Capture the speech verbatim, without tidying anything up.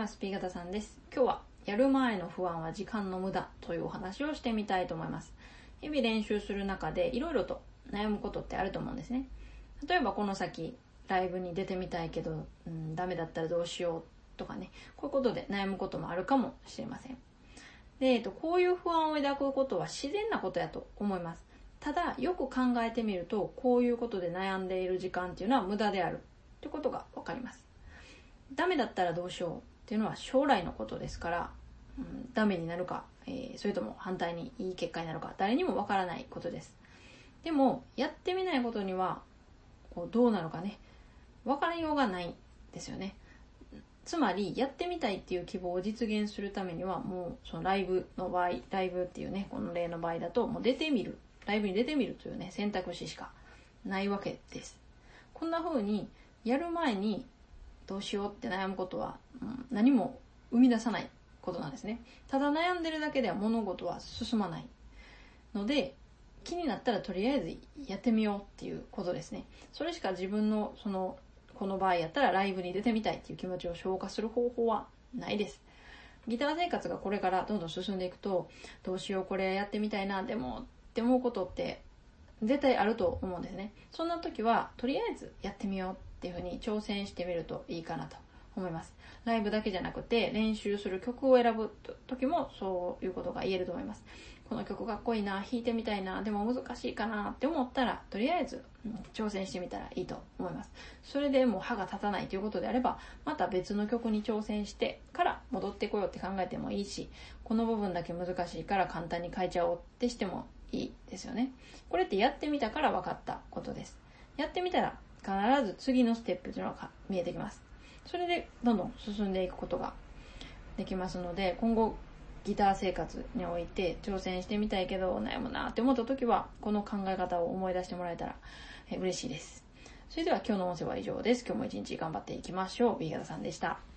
ます。B 型さんです。今日はやる前の不安は時間の無駄というお話をしてみたいと思います。日々練習する中でいろいろと悩むことってあると思うんですね。例えばこの先ライブに出てみたいけど、うん、ダメだったらどうしようとかね、こういうことで悩むこともあるかもしれません。で、えっと、こういう不安を抱くことは自然なことやと思います。ただよく考えてみると、こういうことで悩んでいる時間っていうのは無駄であるということがわかります。ダメだったらどうしようっていうのは将来のことですから、うん、ダメになるか、えー、それとも反対にいい結果になるか誰にもわからないことです。でもやってみないことにはこうどうなるかね、わからようがないですよね。つまりやってみたいっていう希望を実現するためには、もうそのライブの場合、ライブっていうね、この例の場合だともう出てみる、ライブに出てみるというね選択肢しかないわけです。こんな風にやる前にどうしようって悩むことは、うん、何も生み出さないことなんですね。ただ悩んでるだけでは物事は進まないので、気になったらとりあえずやってみようっていうことですね。それしか自分のそのこの場合やったらライブに出てみたいっていう気持ちを消化する方法はないです。ギター生活がこれからどんどん進んでいくと、どうしようこれやってみたいなでもって思うことって絶対あると思うんですね。そんな時はとりあえずやってみようっていう風に挑戦してみるといいかなと思います。ライブだけじゃなくて練習する曲を選ぶ時もそういうことが言えると思います。この曲かっこいいな、弾いてみたいな、でも難しいかなって思ったらとりあえず、うん、挑戦してみたらいいと思います。それでもう歯が立たないということであれば、また別の曲に挑戦してから戻ってこようって考えてもいいし、この部分だけ難しいから簡単に変えちゃおうってしてもいいですよね。これってやってみたから分かったことです。やってみたら必ず次のステップというのが見えてきます。それでどんどん進んでいくことができますので、今後ギター生活において挑戦してみたいけど悩むなって思った時は、この考え方を思い出してもらえたら嬉しいです。それでは今日の音声は以上です。今日も一日頑張っていきましょう。B 型さんでした。